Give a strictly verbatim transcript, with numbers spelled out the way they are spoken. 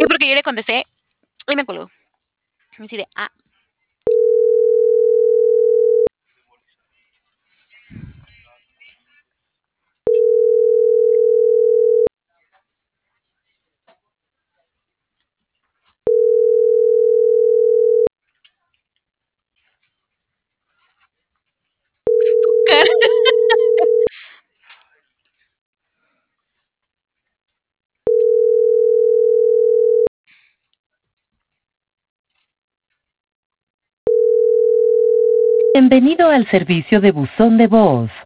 porque yo le contesté y me colgó. Así de, ah. Tu cara. Bienvenido al servicio de buzón de voz.